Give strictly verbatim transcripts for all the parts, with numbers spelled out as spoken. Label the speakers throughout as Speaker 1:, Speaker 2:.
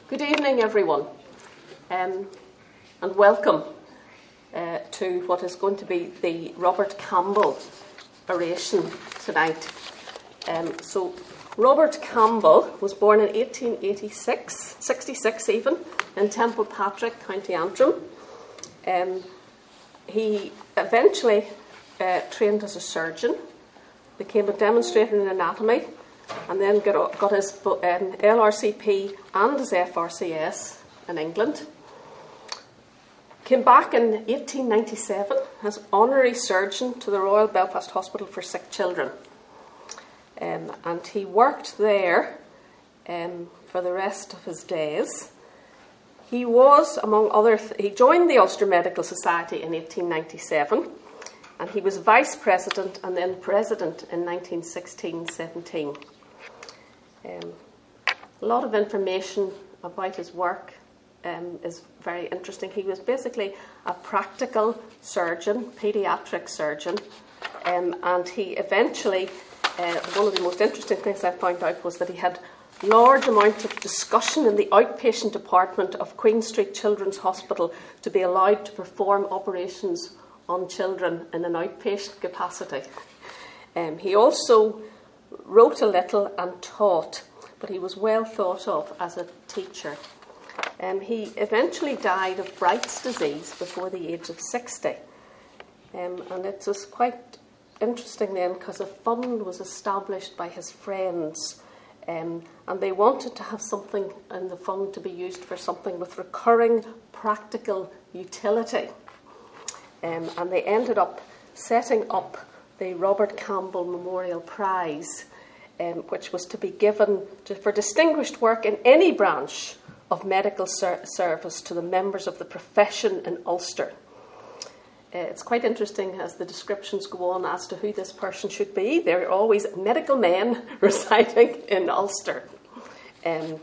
Speaker 1: Good evening, everyone, um, and welcome uh, to what is going to be the Robert Campbell oration tonight. Um, so, Robert Campbell was born in eighteen eighty-six, sixty-six even, in Templepatrick, County Antrim. Um, he eventually uh, trained as a surgeon, became a demonstrator in anatomy, and then got, got his um, L R C P and his F R C S in England. Came back in eighteen ninety-seven as honorary surgeon to the Royal Belfast Hospital for Sick Children. Um, and he worked there um, for the rest of his days. He was, among other th- he joined the Ulster Medical Society in eighteen ninety-seven, and he was vice president and then president in nineteen sixteen seventeen. Um, a lot of information about his work um, is very interesting. He was basically a practical surgeon, paediatric surgeon, um, and he eventually, uh, one of the most interesting things I found out was that he had large amounts of discussion in the outpatient department of Queen Street Children's Hospital to be allowed to perform operations on children in an outpatient capacity. Um, he also wrote a little and taught, but he was well thought of as a teacher. Um, he eventually died of Bright's disease before the age of sixty. Um, and it was quite interesting then because a fund was established by his friends, um, and they wanted to have something in the fund to be used for something with recurring practical utility. Um, and they ended up setting up the Robert Campbell Memorial Prize, um, which was to be given to, for distinguished work in any branch of medical ser- service to the members of the profession in Ulster. Uh, it's quite interesting as the descriptions go on as to who this person should be. There are always medical men residing in Ulster. Um,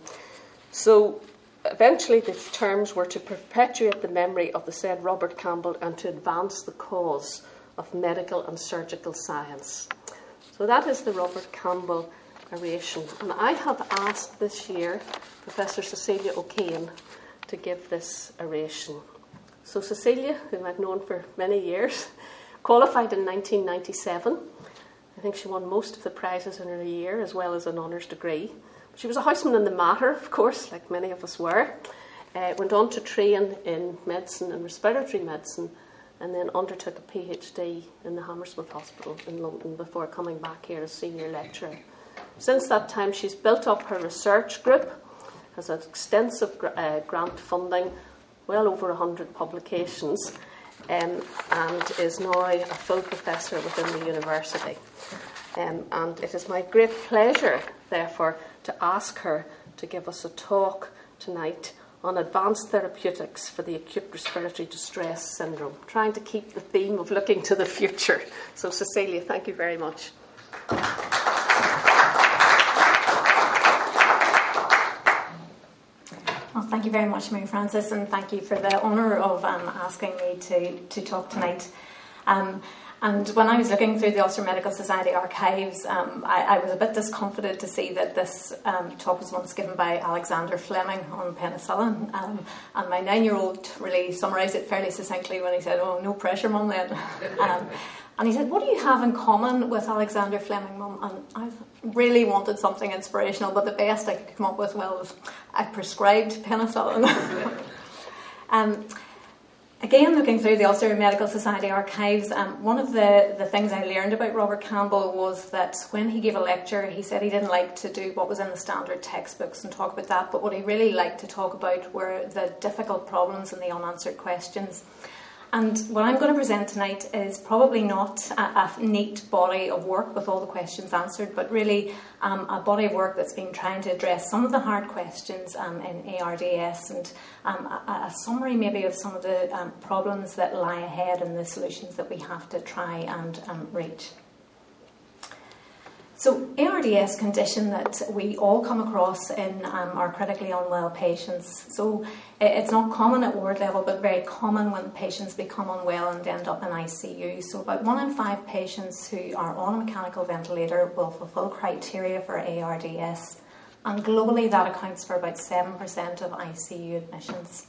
Speaker 1: so eventually the terms were to perpetuate the memory of the said Robert Campbell and to advance the cause of medical and surgical science. So that is the Robert Campbell oration. And I have asked this year Professor Cecilia O'Kane to give this oration. So Cecilia, whom I've known for many years, qualified in nineteen ninety-seven. I think she won most of the prizes in her year, as well as an honours degree. She was a houseman in the Mater, of course, like many of us were. Uh, went on to train in medicine and respiratory medicine, and then undertook a PhD in the Hammersmith Hospital in London before coming back here as senior lecturer. Since that time, she's built up her research group, has had extensive uh, grant funding, well over one hundred publications, um, and is now a full professor within the university. Um, and it is my great pleasure, therefore, to ask her to give us a talk tonight on advanced therapeutics for the acute respiratory distress syndrome, trying to keep the theme of looking to the future. So, Cecilia, thank you very much.
Speaker 2: Well, thank you very much, Mary Frances, and thank you for the honour of um, asking me to, to talk tonight. Um, And when I was looking through the Ulster Medical Society archives, um, I, I was a bit discomfited to see that this um, talk was once given by Alexander Fleming on penicillin. Um, and my nine-year-old really summarised it fairly succinctly when he said, "Oh, no pressure, Mum, then." um, and he said, "What do you have in common with Alexander Fleming, Mum?" And I really wanted something inspirational, but the best I could come up with, well, was I prescribed penicillin. um, Again, looking through the Ulster Medical Society archives, um, one of the, the things I learned about Robert Campbell was that when he gave a lecture, he said he didn't like to do what was in the standard textbooks and talk about that, but what he really liked to talk about were the difficult problems and the unanswered questions. And what I'm going to present tonight is probably not a, a neat body of work with all the questions answered, but really um, a body of work that's been trying to address some of the hard questions um, in A R D S and um, a, a summary maybe of some of the um, problems that lie ahead and the solutions that we have to try and um, reach. So A R D S condition that we all come across in um, our critically unwell patients. So it's not common at ward level, but very common when patients become unwell and end up in I C U. So about one in five patients who are on a mechanical ventilator will fulfil criteria for A R D S. and globally that accounts for about seven percent of I C U admissions.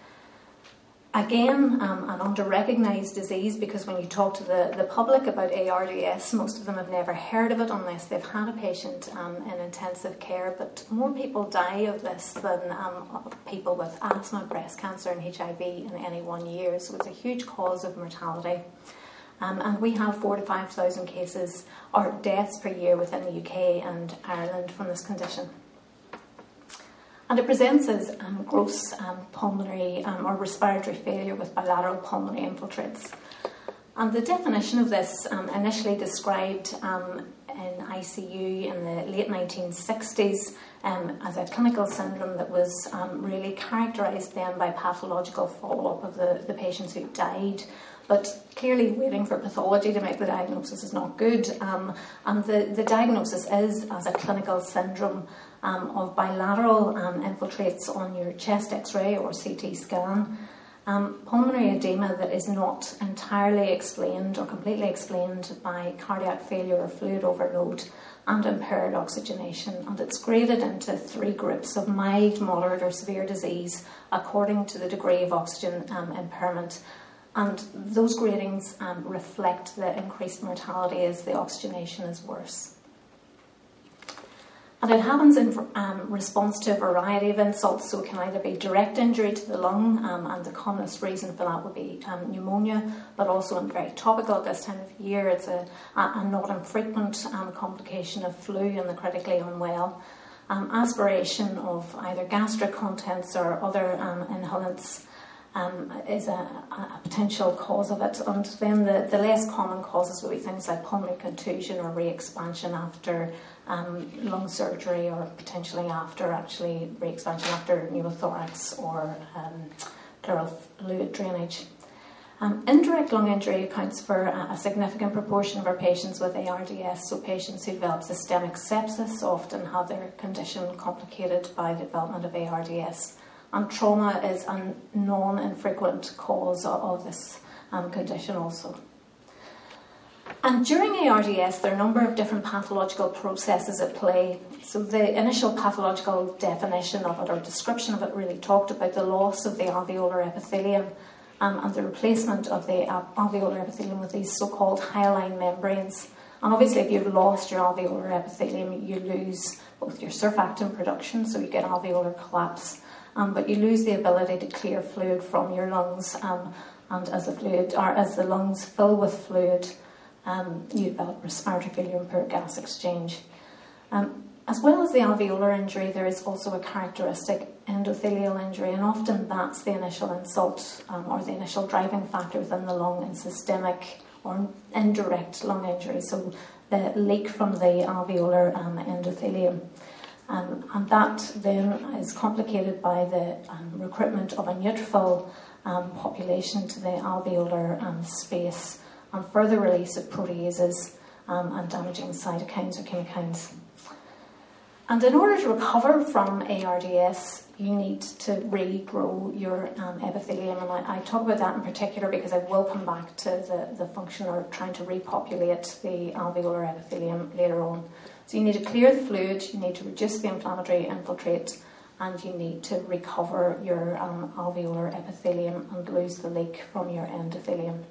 Speaker 2: Again, um, an under-recognised disease, because when you talk to the, the public about A R D S, most of them have never heard of it unless they've had a patient um, in intensive care. But more people die of this than um, people with asthma, breast cancer and H I V in any one year. So it's a huge cause of mortality. Um, and we have four to five thousand cases or deaths per year within the U K and Ireland from this condition. And it presents as um, gross um, pulmonary um, or respiratory failure with bilateral pulmonary infiltrates. And the definition of this, um, initially described um, in I C U in the late nineteen sixties um, as a clinical syndrome that was um, really characterised then by pathological follow-up of the, the patients who died. But clearly waiting for pathology to make the diagnosis is not good. Um, and the, the diagnosis is as a clinical syndrome um, of bilateral um, infiltrates on your chest X-ray or C T scan. Um, pulmonary edema that is not entirely explained or completely explained by cardiac failure or fluid overload and impaired oxygenation. And it's graded into three groups of mild, moderate or severe disease according to the degree of oxygen um, impairment. And those gradings um, reflect the increased mortality as the oxygenation is worse. And it happens in um, response to a variety of insults, so it can either be direct injury to the lung, um, and the commonest reason for that would be um, pneumonia, but also, and very topical at this time of year, it's a, a not infrequent um, complication of flu in the critically unwell. Um, aspiration of either gastric contents or other um, inhalants Um, is a, a potential cause of it. And then the, the less common causes would be things like pulmonary contusion or re-expansion after um, lung surgery, or potentially after actually re-expansion after pneumothorax or um, pleural fluid drainage. Um, indirect lung injury accounts for a, a significant proportion of our patients with A R D S, so patients who develop systemic sepsis often have their condition complicated by the development of A R D S. And trauma is a non-infrequent cause of this um, condition also. And during A R D S, there are a number of different pathological processes at play. So the initial pathological definition of it, or description of it, really talked about the loss of the alveolar epithelium um, and the replacement of the alveolar epithelium with these so-called hyaline membranes. And obviously, if you've lost your alveolar epithelium, you lose both your surfactant production, so you get alveolar collapse, Um, but you lose the ability to clear fluid from your lungs, um, and as the fluid, or as the lungs fill with fluid, um, you develop respiratory failure and poor gas exchange. Um, as well as the alveolar injury, there is also a characteristic endothelial injury, and often that's the initial insult um, or the initial driving factor within the lung in systemic or indirect lung injury. So the leak from the alveolar um, endothelium. Um, and that then is complicated by the um, recruitment of a neutrophil um, population to the alveolar um, space, and further release of proteases um, and damaging cytokines or chemokines. And in order to recover from A R D S, you need to regrow your um, epithelium. And I, I talk about that in particular because I will come back to the, the function of trying to repopulate the alveolar epithelium later on. So you need to clear the fluid, you need to reduce the inflammatory infiltrate, and you need to recover your um, alveolar epithelium and lose the leak from your endothelium.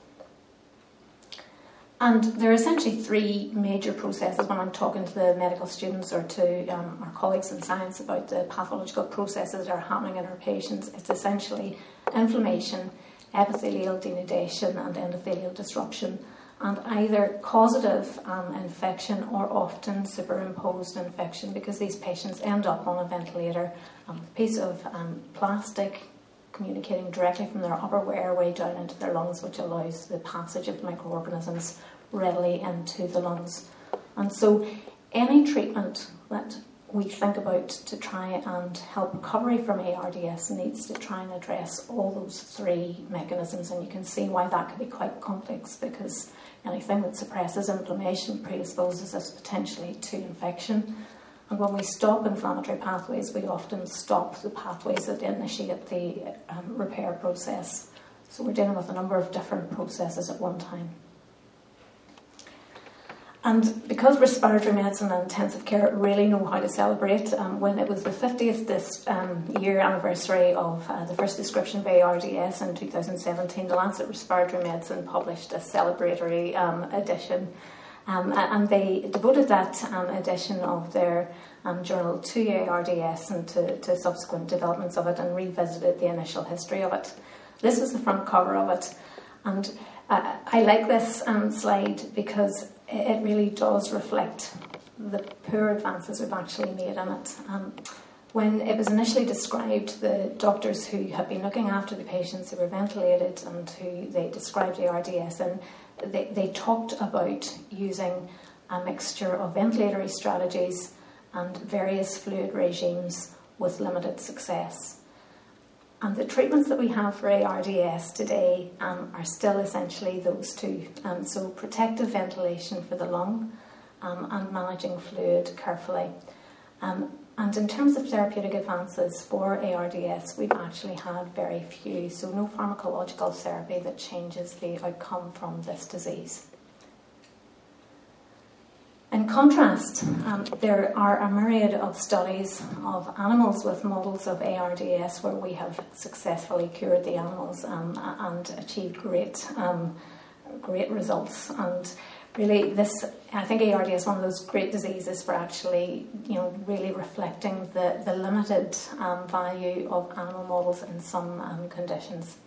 Speaker 2: And there are essentially three major processes when I'm talking to the medical students or to um, our colleagues in science about the pathological processes that are happening in our patients. It's essentially inflammation, epithelial denudation, and endothelial disruption. And either causative um, infection or often superimposed infection, because these patients end up on a ventilator, um, a piece of um, plastic communicating directly from their upper airway down into their lungs, which allows the passage of microorganisms readily into the lungs. And so any treatment that we think about to try and help recovery from A R D S needs to try and address all those three mechanisms, and you can see why that can be quite complex, because anything that suppresses inflammation predisposes us potentially to infection. And when we stop inflammatory pathways, we often stop the pathways that initiate the um, repair process. So we're dealing with a number of different processes at one time. And because respiratory medicine and intensive care really know how to celebrate, um, when it was the fiftieth this um, year anniversary of uh, the first description of A R D S in two thousand seventeen, the Lancet Respiratory Medicine published a celebratory um, edition. Um, and they devoted that um, edition of their um, journal to A R D S and to, to subsequent developments of it, and revisited the initial history of it. This was the front cover of it. And uh, I like this um, slide because it really does reflect the poor advances we've actually made in it. Um, when it was initially described, the doctors who had been looking after the patients who were ventilated and who they described A R D S in, they, they talked about using a mixture of ventilatory strategies and various fluid regimes with limited success. And the treatments that we have for A R D S today um, are still essentially those two. Um, so protective ventilation for the lung um, and managing fluid carefully. Um, and in terms of therapeutic advances for A R D S, we've actually had very few. So no pharmacological therapy that changes the outcome from this disease. In contrast, um, there are a myriad of studies of animals with models of A R D S where we have successfully cured the animals um, and achieved great, um, great results. And really, this, I think A R D S is one of those great diseases for actually, you know, really reflecting the, the limited um, value of animal models in some um, conditions.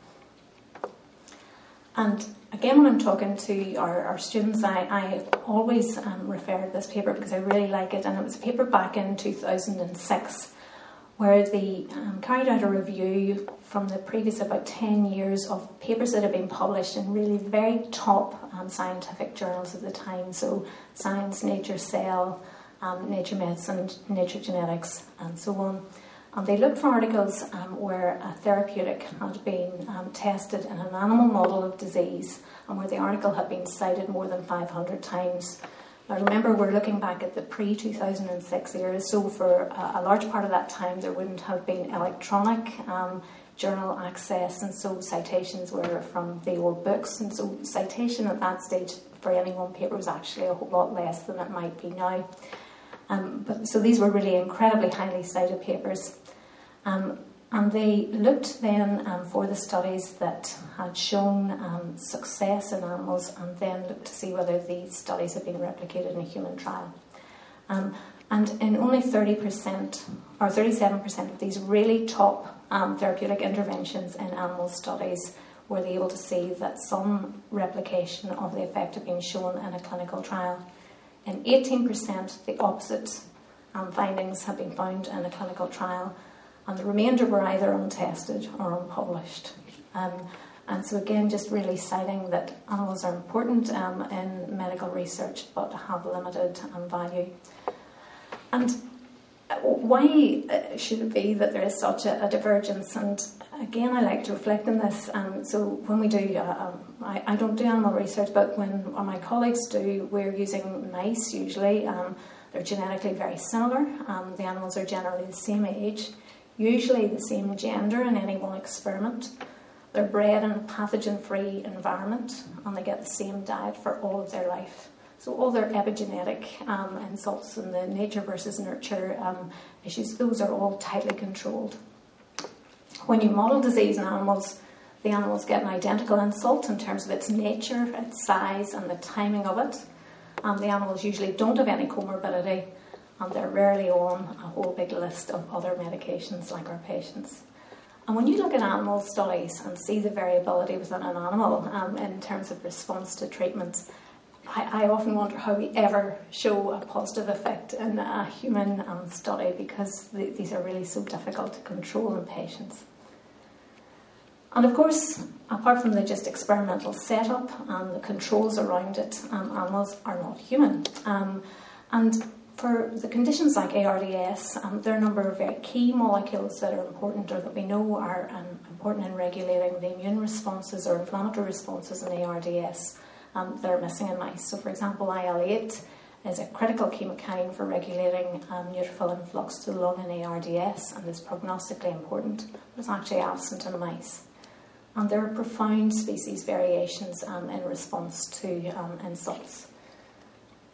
Speaker 2: And again, when I'm talking to our, our students, I, I always um, refer to this paper because I really like it. And it was a paper back in two thousand six where they um, carried out a review from the previous about ten years of papers that had been published in really very top um, scientific journals at the time. So Science, Nature, Cell, um, Nature Medicine, Nature Genetics, and so on. And they looked for articles um, where a therapeutic had been um, tested in an animal model of disease and where the article had been cited more than five hundred times. Now remember, we're looking back at the pre two thousand six years, so for a, a large part of that time there wouldn't have been electronic um, journal access, and so citations were from the old books, and so citation at that stage for any one paper was actually a whole lot less than it might be now. Um, but so these were really incredibly highly cited papers. Um, and they looked then um, for the studies that had shown um, success in animals, and then looked to see whether these studies had been replicated in a human trial. Um, and in only thirty percent or thirty-seven percent of these really top um, therapeutic interventions in animal studies were they able to see that some replication of the effect had been shown in a clinical trial. In eighteen percent, the opposite um, findings have been found in a clinical trial, and the remainder were either untested or unpublished. Um, and so again, just really citing that animals are important um, in medical research, but have limited um, value. And why should it be that there is such a, a divergence? And again, I like to reflect on this. Um, so when we do, uh, um, I, I don't do animal research, but when my colleagues do, we're using mice usually. Um, they're genetically very similar. Um, the animals are generally the same age, usually the same gender in any one experiment. They're bred in a pathogen-free environment, and they get the same diet for all of their life. So all their epigenetic um, insults and the nature versus nurture um, issues, those are all tightly controlled. When you model disease in animals, the animals get an identical insult in terms of its nature, its size, and the timing of it. Um, the animals usually don't have any comorbidity, and they're rarely on a whole big list of other medications like our patients. And when you look at animal studies and see the variability within an animal um, in terms of response to treatments, I, I often wonder how we ever show a positive effect in a human um, study, because the, these are really so difficult to control in patients. And of course, apart from the just experimental setup and the controls around it, um, animals are not human. Um, and for the conditions like A R D S, um, there are a number of very key molecules that are important, or that we know are um, important in regulating the immune responses or inflammatory responses in A R D S um, that are missing in mice. So for example, I L eight is a critical chemokine for regulating um, neutrophil influx to the lung in A R D S, and is prognostically important, but it's actually absent in mice. And there are profound species variations um, in response to um, insults.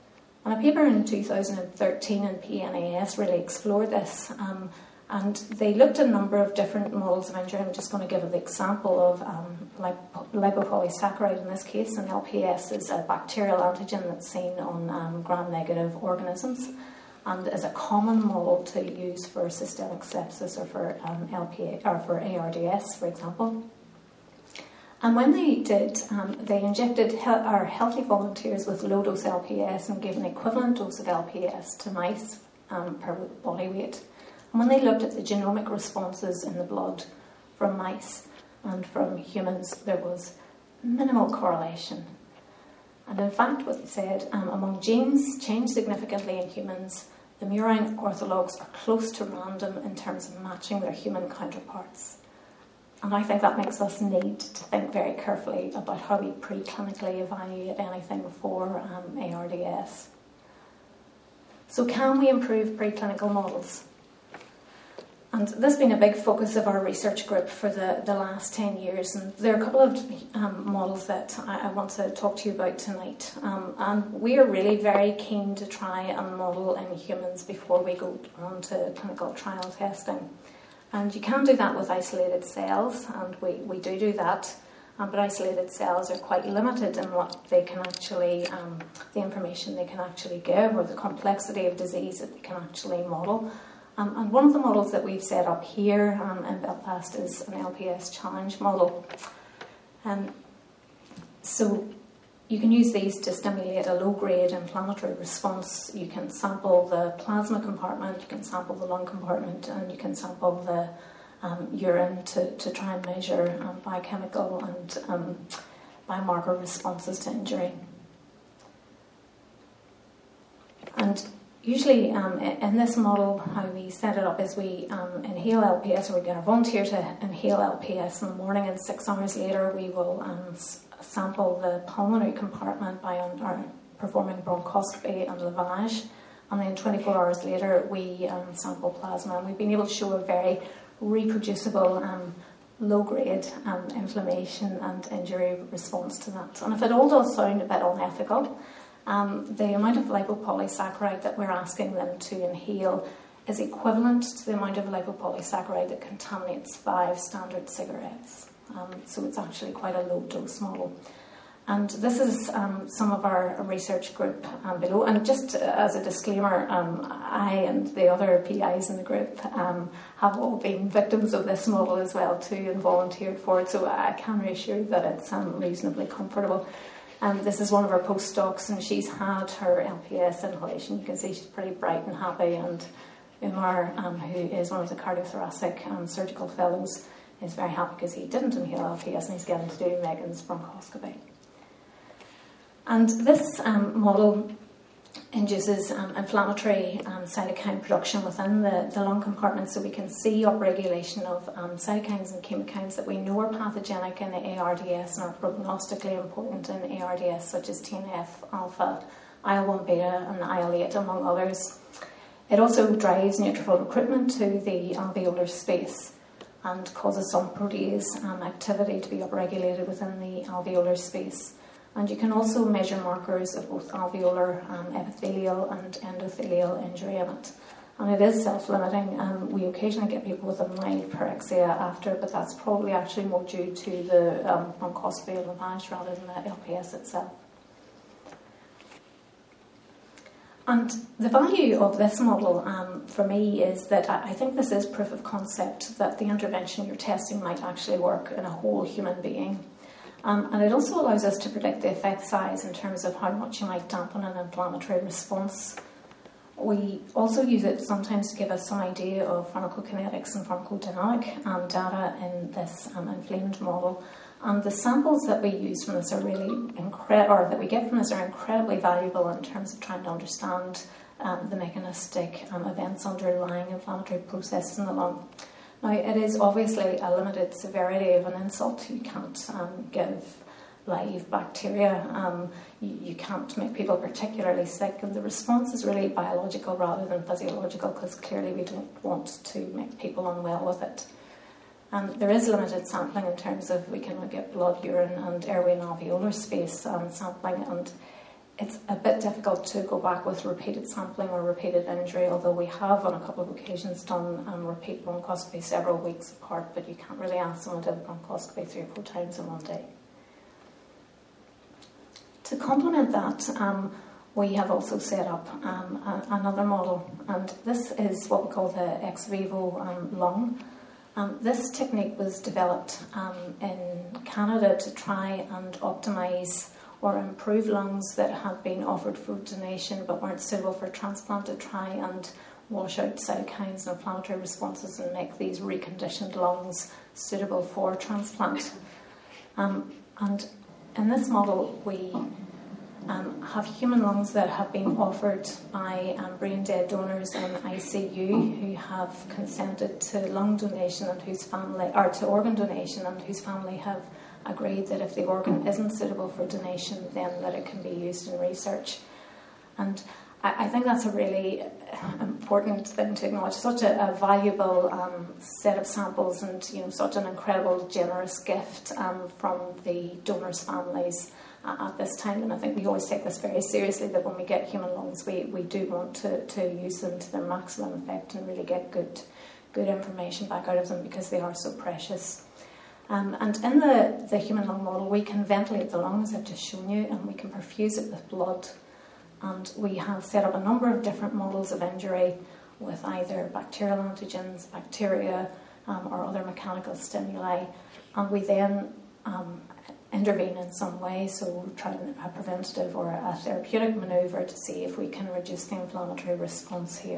Speaker 2: And a paper in two thousand thirteen in P N A S really explored this. Um, and they looked at a number of different models of injury. I'm just going to give an example of um, lip- lipopolysaccharide in this case. And L P S is a bacterial antigen that's seen on um, gram-negative organisms, and is a common model to use for systemic sepsis or for um, L P A or for A R D S, for example. And when they did, um, they injected he- our healthy volunteers with low-dose L P S and gave an equivalent dose of L P S to mice um, per body weight. And when they looked at the genomic responses in the blood from mice and from humans, there was minimal correlation. And in fact, what they said, um, among genes changed significantly in humans, the murine orthologs are close to random in terms of matching their human counterparts. And I think that makes us need to think very carefully about how we preclinically evaluate anything for um, A R D S. So can we improve preclinical models? And this has been a big focus of our research group for the, the last ten years. And there are a couple of um, models that I, I want to talk to you about tonight. Um, and we are really very keen to try and model in humans before we go on to clinical trial testing. And you can do that with isolated cells, and we, we do do that. Um, but isolated cells are quite limited in what they can actually, um, the information they can actually give, or the complexity of disease that they can actually model. Um, and one of the models that we've set up here um, in Belfast is an L P S challenge model. Um, so you can use these to stimulate a low-grade inflammatory response. You can sample the plasma compartment, you can sample the lung compartment, and you can sample the um, urine to, to try and measure um, biochemical and um, biomarker responses to injury. And usually, um, in this model, how we set it up is we um, inhale L P S, or we get our volunteer to inhale L P S in the morning, and six hours later we will um, s- sample the pulmonary compartment by un- or performing bronchoscopy and lavage, and then twenty-four hours later we um, sample plasma, and we've been able to show a very reproducible um, low-grade um, inflammation and injury response to that. And if it all does sound a bit unethical, Um, the amount of lipopolysaccharide that we're asking them to inhale is equivalent to the amount of lipopolysaccharide that contaminates five standard cigarettes. Um, so it's actually quite a low dose model. And this is um, some of our research group um, below. And just as a disclaimer, um, I and the other P Is in the group um, have all been victims of this model as well too, and volunteered for it. So I can reassure you that it's um, reasonably comfortable. Um, this is one of our postdocs, and she's had her L P S inhalation. You can see she's pretty bright and happy. And Umar, um, who is one of the cardiothoracic um, surgical fellows, is very happy because he didn't inhale L P S and he's getting to do Megan's bronchoscopy. And this um, model induces um, inflammatory um, cytokine production within the, the lung compartment, so we can see upregulation of um, cytokines and chemokines that we know are pathogenic in A R D S and are prognostically important in A R D S, such as T N F alpha, I L one beta and I L eight, among others. It also drives neutrophil recruitment to the alveolar space and causes some protease um, activity to be upregulated within the alveolar space. And you can also measure markers of both alveolar, um, epithelial and endothelial injury in it. And it is self-limiting. Um, we occasionally get people with a mild pyrexia after, but that's probably actually more due to the um, bronchoscopy and lavage rather than the L P S itself. And the value of this model um, for me is that I think this is proof of concept that the intervention you're testing might actually work in a whole human being. Um, and it also allows us to predict the effect size in terms of how much you might dampen an inflammatory response. We also use it sometimes to give us some idea of pharmacokinetics and pharmacodynamic um, data in this um, inflamed model. And the samples that we use from this are really incredible, or that we get from this are incredibly valuable in terms of trying to understand um, the mechanistic um, events underlying inflammatory processes in the lung. Now, it is obviously a limited severity of an insult. You can't um, give live bacteria. Um, you, you can't make people particularly sick. And the response is really biological rather than physiological, because clearly we don't want to make people unwell with it. Um, there is limited sampling in terms of we can look at blood, urine and airway and alveolar space um, sampling. And it's a bit difficult to go back with repeated sampling or repeated injury, although we have on a couple of occasions done um, repeat bronchoscopy several weeks apart, but you can't really ask someone to do bronchoscopy three or four times in one day. To complement that, um, we have also set up um, a, another model, and this is what we call the ex vivo um, lung. Um, this technique was developed um, in Canada to try and optimise or improve lungs that had been offered for donation but weren't suitable for transplant, to try and wash out cytokines and inflammatory responses and make these reconditioned lungs suitable for transplant. Um, and in this model, we um, have human lungs that have been offered by um, brain-dead donors in I C U who have consented to lung donation and whose family, or to organ donation, and whose family have agreed that if the organ isn't suitable for donation, then that it can be used in research. And I, I think that's a really important thing to acknowledge. Such a, a valuable um, set of samples, and you know, such an incredible, generous gift um, from the donors' families uh, at this time. And I think we always take this very seriously, that when we get human lungs, we, we do want to, to use them to their maximum effect and really get good, good information back out of them, because they are so precious. Um, and in the, the human lung model, we can ventilate the lung, as I've just shown you, and we can perfuse it with blood. And we have set up a number of different models of injury with either bacterial antigens, bacteria, um, or other mechanical stimuli. And we then um, intervene in some way, so try a preventative or a therapeutic manoeuvre to see if we can reduce the inflammatory response here.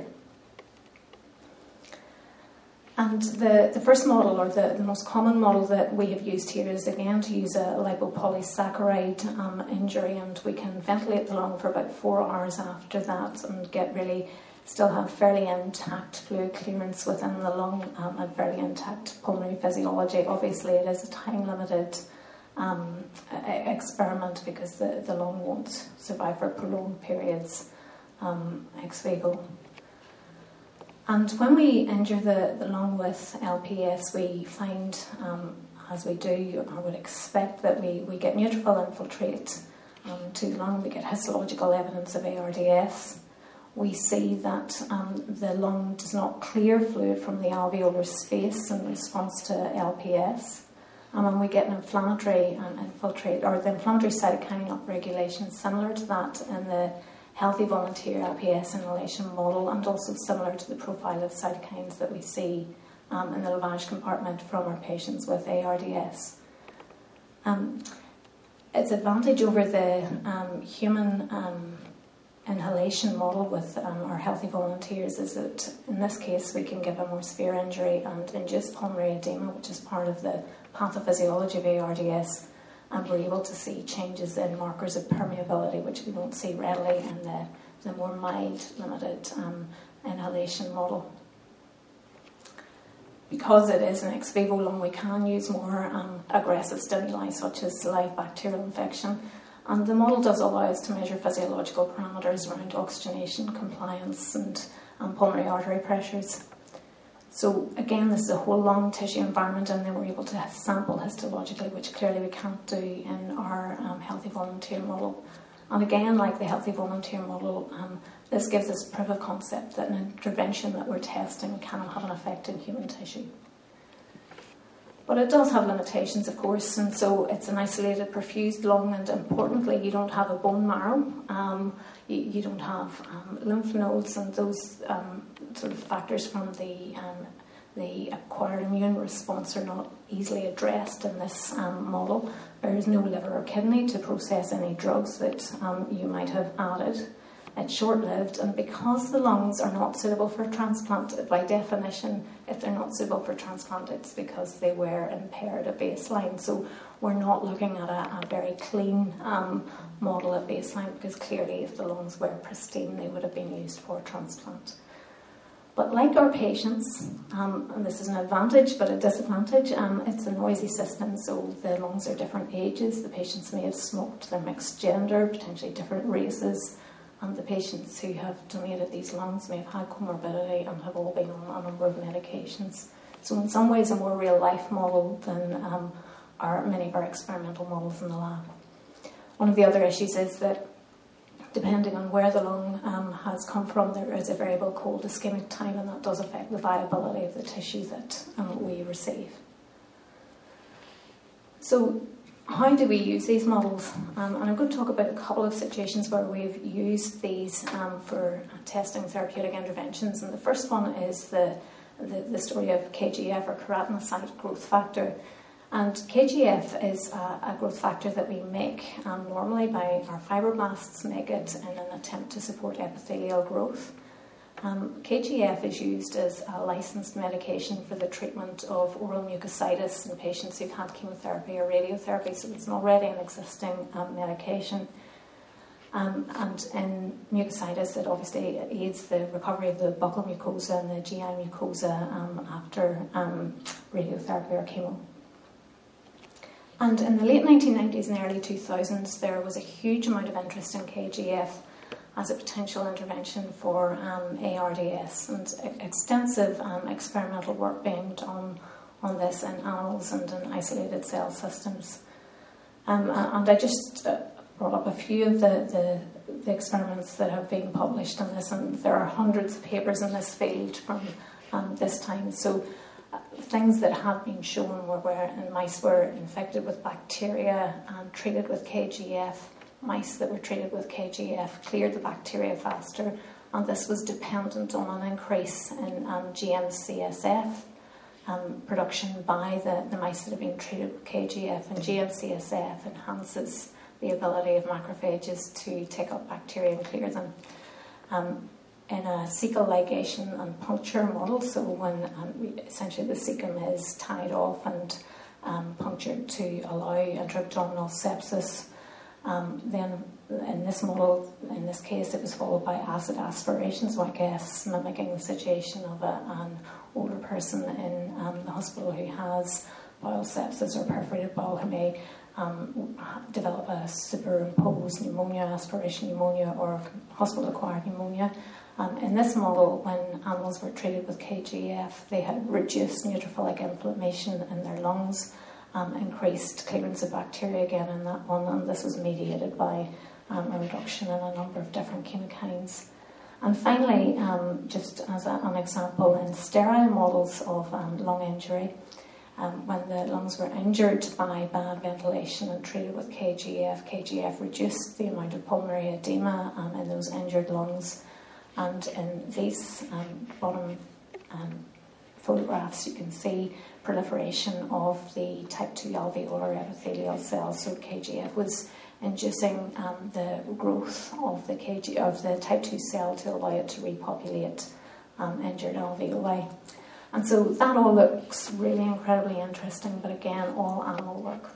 Speaker 2: And the, the first model, or the, the most common model that we have used here, is again to use a lipopolysaccharide um, injury, and we can ventilate the lung for about four hours after that and get really, still have fairly intact fluid clearance within the lung um, and fairly intact pulmonary physiology. Obviously it is a time-limited um, experiment, because the, the lung won't survive for prolonged periods um, ex vivo. And when we injure the, the lung with L P S, we find, um, as we do, I would expect, that we, we get neutrophil infiltrate um, to the lung. We get histological evidence of A R D S. We see that um, the lung does not clear fluid from the alveolar space in response to L P S. And when we get an inflammatory um, infiltrate, or the inflammatory cytokine upregulation, similar to that in the healthy volunteer L P S inhalation model, and also similar to the profile of cytokines that we see um, in the lavage compartment from our patients with A R D S. Um, its advantage over the um, human um, inhalation model with um, our healthy volunteers is that in this case we can give a more severe injury and induce pulmonary edema, which is part of the pathophysiology of A R D S. And we're able to see changes in markers of permeability, which we don't see readily in the, the more mild, limited um, inhalation model. Because it is an ex vivo lung, we can use more um, aggressive stimuli, such as live bacterial infection. And the model does allow us to measure physiological parameters around oxygenation, compliance, and um, pulmonary artery pressures. So again, this is a whole lung tissue environment, and then we're able to sample histologically, which clearly we can't do in our um, healthy volunteer model. And again, like the healthy volunteer model, um, this gives us proof of concept that an intervention that we're testing can have an effect in human tissue. But it does have limitations, of course, and so it's an isolated perfused lung, and importantly, you don't have a bone marrow, um, you, you don't have um, lymph nodes, and those um, sort of factors from the um, the acquired immune response are not easily addressed in this um, model. There is no liver or kidney to process any drugs that um, you might have added. It's short-lived, and because the lungs are not suitable for transplant, by definition, if they're not suitable for transplant, it's because they were impaired at baseline. So we're not looking at a, a very clean um, model at baseline, because clearly if the lungs were pristine, they would have been used for transplant. But like our patients, um, and this is an advantage but a disadvantage, um, it's a noisy system, so the lungs are different ages. The patients may have smoked, they're mixed gender, potentially different races. And the patients who have donated these lungs may have had comorbidity and have all been on a number of medications. So in some ways a more real-life model than um, our, many of our experimental models in the lab. One of the other issues is that depending on where the lung um, has come from, there is a variable cold ischemic time, and that does affect the viability of the tissue that um, we receive. So how do we use these models? Um, and I'm going to talk about a couple of situations where we've used these um, for testing therapeutic interventions. And the first one is the, the, the story of K G F, or keratinocyte growth factor. And K G F is a, a growth factor that we make um, normally by our fibroblasts make it in an attempt to support epithelial growth. Um, K G F is used as a licensed medication for the treatment of oral mucositis in patients who've had chemotherapy or radiotherapy, so it's already an existing um, medication. Um, and in mucositis, it obviously aids the recovery of the buccal mucosa and the G I mucosa um, after um, radiotherapy or chemo. And in the late nineteen nineties and early two thousands, there was a huge amount of interest in K G F as a potential intervention for um, A R D S, and extensive um, experimental work being done on this in animals and in isolated cell systems. Um, and I just uh, brought up a few of the, the, the experiments that have been published on this, and there are hundreds of papers in this field from um, this time. So uh, things that have been shown were where in mice were infected with bacteria and treated with K G F. Mice that were treated with K G F cleared the bacteria faster, and this was dependent on an increase in um, G M C S F um, production by the, the mice that have been treated with K G F. And G M C S F enhances the ability of macrophages to take up bacteria and clear them. Um, in a cecal ligation and puncture model, so when um, we, essentially the cecum is tied off and um, punctured to allow intra-abdominal sepsis, Um, then in this model, in this case, it was followed by acid aspiration, so I guess mimicking the situation of a, an older person in um, the hospital who has bowel sepsis or perforated bowel, who may um, develop a superimposed pneumonia, aspiration pneumonia, or hospital-acquired pneumonia. Um, in this model, when animals were treated with K G F, they had reduced neutrophilic inflammation in their lungs, Um, increased clearance of bacteria again in that one, and this was mediated by um, a reduction in a number of different chemokines. And finally, um, just as a, an example, in sterile models of um, lung injury, um, when the lungs were injured by bad ventilation and treated with K G F, K G F reduced the amount of pulmonary edema um, in those injured lungs. And in these um, bottom um, photographs, you can see proliferation of the type two alveolar epithelial cells. So K G F was inducing um, the growth of the K G of the type two cell to allow it to repopulate um, injured alveoli. And so that all looks really incredibly interesting, but again, all animal work.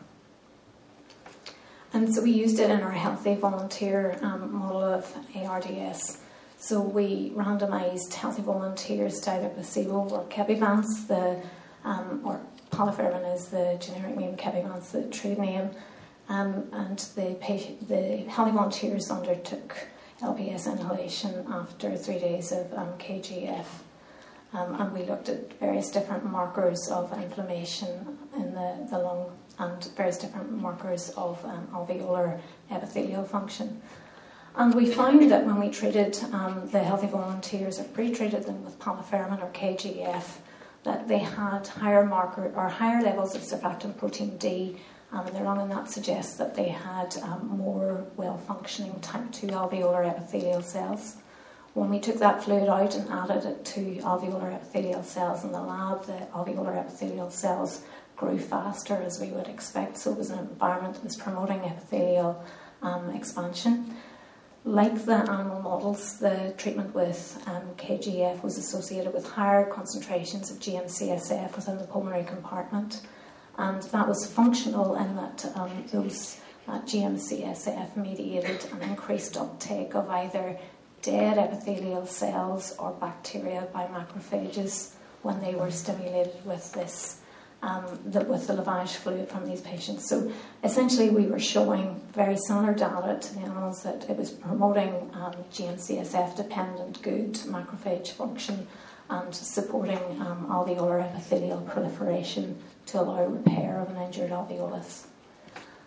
Speaker 2: And so we used it in our healthy volunteer um, model of A R D S. So we randomised healthy volunteers to either placebo or Kepivance, the Um, or polyfermin is the generic name, Kepivance the trade name, um, and the, patient, the healthy volunteers undertook L P S inhalation after three days of um, K G F, um, and we looked at various different markers of inflammation in the, the lung and various different markers of um, alveolar epithelial function. And we found that when we treated um, the healthy volunteers or pre-treated them with polyfermin or K G F, that they had higher marker or higher levels of surfactant protein D um, in their lung, and that suggests that they had um, more well-functioning type two alveolar epithelial cells. When we took that fluid out and added it to alveolar epithelial cells in the lab, the alveolar epithelial cells grew faster, as we would expect, so it was an environment that was promoting epithelial um, expansion. Like the animal models, the treatment with um, K G F was associated with higher concentrations of G M C S F within the pulmonary compartment, and that was functional in that um, those uh, G M C S F mediated an increased uptake of either dead epithelial cells or bacteria by macrophages when they were stimulated with this Um, the, with the lavage fluid from these patients. So essentially we were showing very similar data to the animals, that it was promoting um, G M C S F dependent good macrophage function and supporting um, alveolar epithelial proliferation to allow repair of an injured alveolus.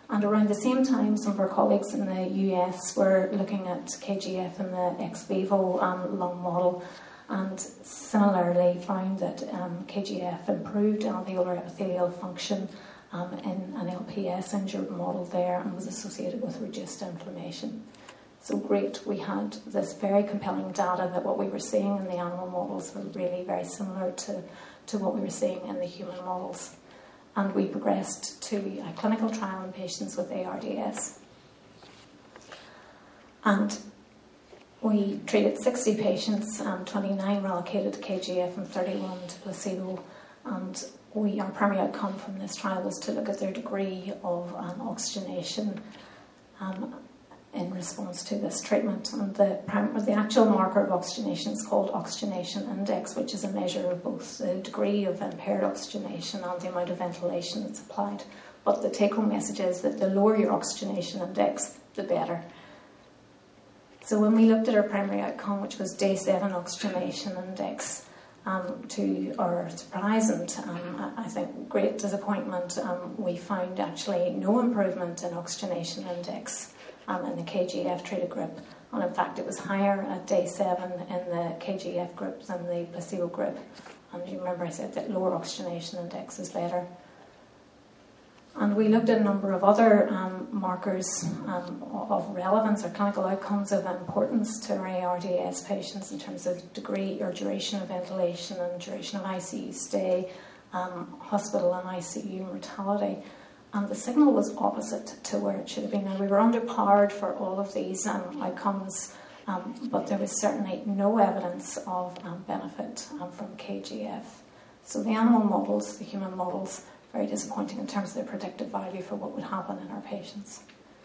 Speaker 2: And around the same time, some of our colleagues in the U S were looking at K G F in the ex vivo um, lung model, and similarly found that um, K G F improved alveolar epithelial function um, in an L P S injured model there, and was associated with reduced inflammation. So great, we had this very compelling data that what we were seeing in the animal models were really very similar to, to what we were seeing in the human models. And we progressed to a clinical trial in patients with A R D S. And we treated sixty patients, and twenty-nine were allocated to K G F and thirty-one to placebo. And we, our primary outcome from this trial was to look at their degree of um, oxygenation um, in response to this treatment. And the, prim- the actual marker of oxygenation is called oxygenation index, which is a measure of both the degree of impaired oxygenation and the amount of ventilation that's applied. But the take-home message is that the lower your oxygenation index, the better. So when we looked at our primary outcome, which was day seven oxygenation index, um, to our surprise and um, I think great disappointment, um, we found actually no improvement in oxygenation index Um, in the K G F treated group, and in fact it was higher at day seven in the K G F group than the placebo group. And you remember I said that lower oxygenation index is better. And we looked at a number of other um, markers um, of relevance or clinical outcomes of importance to our A R D S patients in terms of degree or duration of ventilation and duration of I C U stay, um, hospital and I C U mortality. And the signal was opposite to where it should have been. Now, we were underpowered for all of these um, outcomes, um, but there was certainly no evidence of um, benefit um, from K G F. So the animal models, the human models, very disappointing in terms of their predictive value for what would happen in our patients.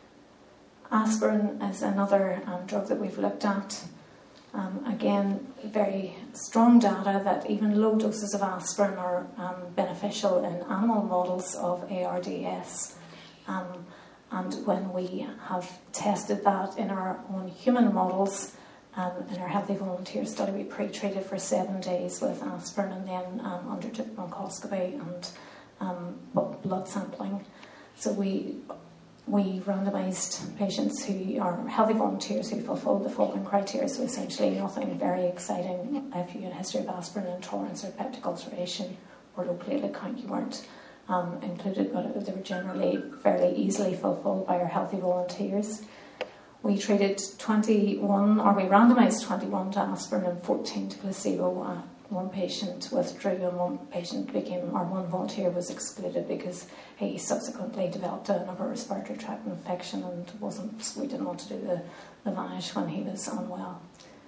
Speaker 2: Aspirin is another um, drug that we've looked at. Um, again, very strong data that even low doses of aspirin are um, beneficial in animal models of A R D S. Um, and when we have tested that in our own human models, um, in our healthy volunteer study, we pre-treated for seven days with aspirin and then um, undertook bronchoscopy and um, blood sampling. So we We randomised patients who are healthy volunteers who fulfilled the following criteria. So essentially nothing very exciting. If you had a history of aspirin intolerance or peptic ulceration or low platelet count, you weren't um, included, but they were generally fairly easily fulfilled by our healthy volunteers. We treated twenty-one, or we randomised twenty-one to aspirin and fourteen to placebo. Uh, one patient withdrew and one patient became, or one volunteer was excluded because he subsequently developed an upper respiratory tract infection and wasn't, we didn't want to do the, the vanish when he was unwell.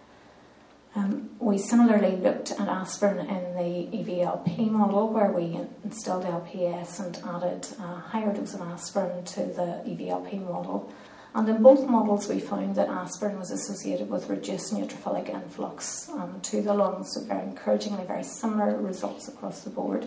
Speaker 2: Um, we similarly looked at aspirin in the E V L P model, where we instilled L P S and added a higher dose of aspirin to the E V L P model. And in both models, we found that aspirin was associated with reduced neutrophilic influx um, to the lungs, so very encouragingly, very similar results across the board.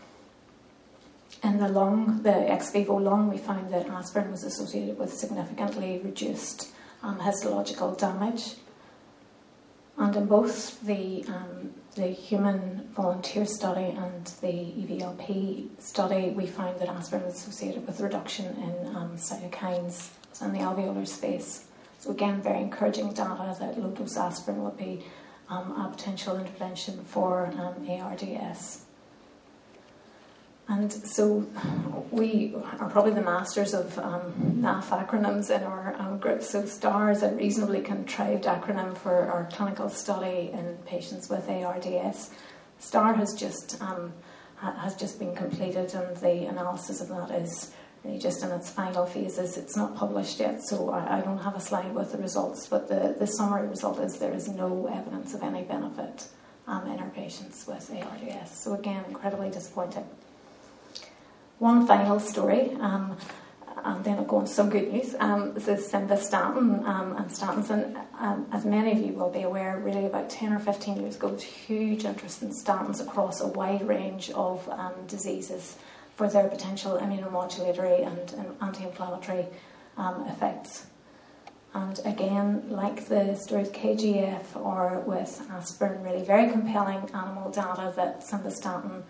Speaker 2: In the lung, the ex vivo lung, we found that aspirin was associated with significantly reduced um, histological damage. And in both the um, the human volunteer study and the E V L P study, we found that aspirin was associated with reduction in um, cytokines in the alveolar space. So again, very encouraging data that low-dose aspirin would be um, a potential intervention for um, A R D S. And so we are probably the masters of um, N A F acronyms in our um, group. So STAR is a reasonably contrived acronym for our clinical study in patients with A R D S. STAR has just um, ha- has just been completed, and the analysis of that is really just in its final phases. It's not published yet, so I, I don't have a slide with the results, but the, the summary result is there is no evidence of any benefit um, in our patients with A R D S. So again, incredibly disappointing. One final story, um, and then I'll go on to some good news. Um, this is simvastatin um, and statins, and um, as many of you will be aware, really about ten or fifteen years ago, there was huge interest in statins across a wide range of um, diseases for their potential immunomodulatory and, and anti-inflammatory um, effects. And again, like the story with K G F or with aspirin, really very compelling animal data that simvastatin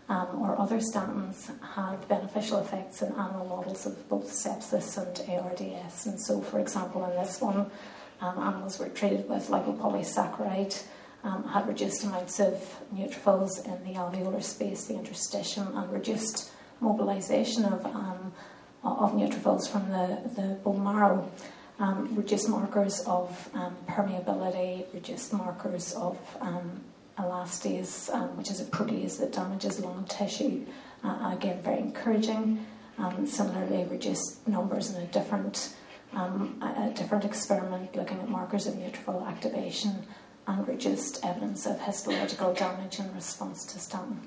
Speaker 2: um, or other statins had beneficial effects in animal models of both sepsis and A R D S. And so, for example, in this one, um, animals were treated with lipopolysaccharide, um, had reduced amounts of neutrophils in the alveolar space, the interstitium, and reduced mobilization of, um, of neutrophils from the, the bone marrow. Um, reduced markers of um, permeability, reduced markers of um, elastase, um, which is a protease that damages lung tissue. Uh, again, very encouraging. Um, similarly, reduced numbers in a different, um, a, a different experiment looking at markers of neutrophil activation, and reduced evidence of histological damage in response to statin.